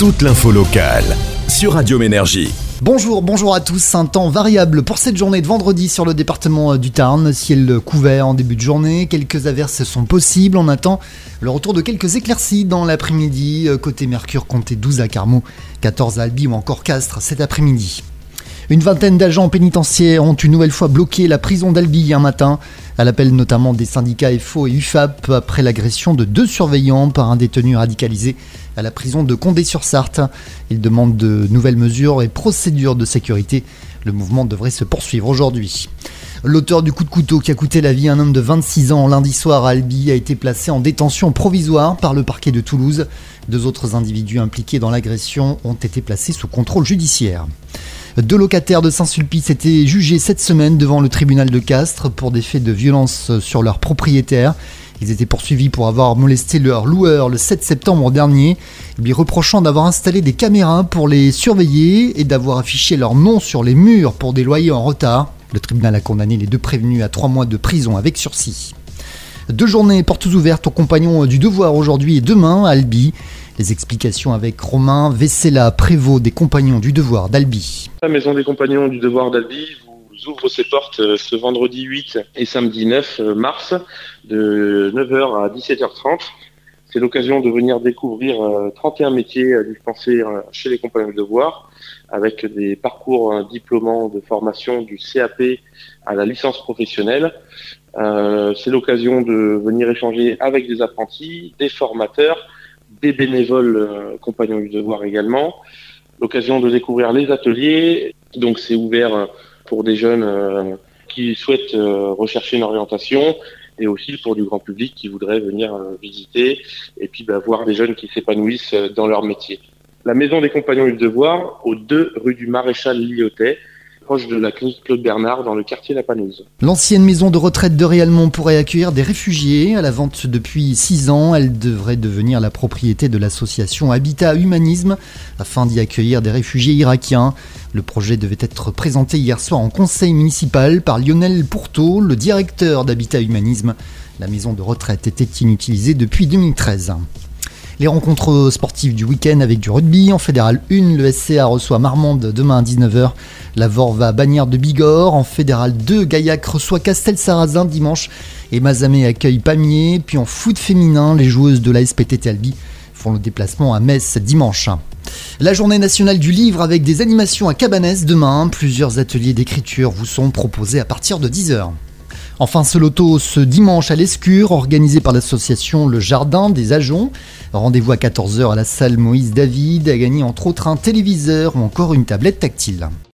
toute l'info locale sur Radio Ménergie. Bonjour à tous. Un temps variable pour cette journée de vendredi sur le département du Tarn. Ciel couvert en début de journée, quelques averses sont possibles. On attend le retour de quelques éclaircies dans l'après-midi. Côté Mercure, comptez 12 à Carmaux, 14 à Albi ou encore Castres cet après-midi. Une vingtaine d'agents pénitentiaires ont une nouvelle fois bloqué la prison d'Albi hier matin, à l'appel notamment des syndicats FO et UFAP, après l'agression de 2 surveillants par un détenu radicalisé à la prison de Condé-sur-Sarthe. Ils demandent de nouvelles mesures et procédures de sécurité. Le mouvement devrait se poursuivre aujourd'hui. L'auteur du coup de couteau qui a coûté la vie à un homme de 26 ans lundi soir à Albi a été placé en détention provisoire par le parquet de Toulouse. 2 autres individus impliqués dans l'agression ont été placés sous contrôle judiciaire. 2 locataires de Saint-Sulpice étaient jugés cette semaine devant le tribunal de Castres pour des faits de violence sur leur propriétaire. Ils étaient poursuivis pour avoir molesté leur loueur le 7 septembre dernier, lui reprochant d'avoir installé des caméras pour les surveiller et d'avoir affiché leur nom sur les murs pour des loyers en retard. Le tribunal a condamné les 2 prévenus à 3 mois de prison avec sursis. 2 journées portes ouvertes aux compagnons du devoir aujourd'hui et demain à Albi. Les explications avec Romain Vessela, prévôt des compagnons du devoir d'Albi. La maison des compagnons du devoir d'Albi vous ouvre ses portes ce vendredi 8 et samedi 9 mars de 9h à 17h30. C'est l'occasion de venir découvrir 31 métiers dispensés chez les compagnons du devoir avec des parcours diplômants de formation du CAP à la licence professionnelle. C'est l'occasion de venir échanger avec des apprentis, des formateurs, des bénévoles compagnons du devoir également. L'occasion de découvrir les ateliers. Donc c'est ouvert pour des jeunes qui souhaitent rechercher une orientation et aussi pour du grand public qui voudrait venir visiter et puis voir des jeunes qui s'épanouissent dans leur métier. La maison des compagnons du devoir, au 2 rue du Maréchal Lyotet, proche de la clinique Claude Bernard dans le quartier La Panouse. L'ancienne maison de retraite de Réalmont pourrait accueillir des réfugiés. À la vente depuis 6 ans, elle devrait devenir la propriété de l'association Habitat Humanisme afin d'y accueillir des réfugiés irakiens. Le projet devait être présenté hier soir en conseil municipal par Lionel Pourteau, le directeur d'Habitat Humanisme. La maison de retraite était inutilisée depuis 2013. Les rencontres sportives du week-end avec du rugby. En Fédéral 1, le SCA reçoit Marmande demain à 19h. La VOR va à Bagnères de Bigorre. En Fédéral 2, Gaillac reçoit Castel-Sarrazin dimanche et Mazamet accueille Pamiers. Puis en foot féminin, les joueuses de la SPTT Albi font le déplacement à Metz dimanche. La journée nationale du livre avec des animations à Cabanès demain. Plusieurs ateliers d'écriture vous sont proposés à partir de 10h. Enfin, ce loto ce dimanche à l'Escure, organisé par l'association Le Jardin des Ajoncs. Rendez-vous à 14h à la salle Moïse David, à gagner entre autres un téléviseur ou encore une tablette tactile.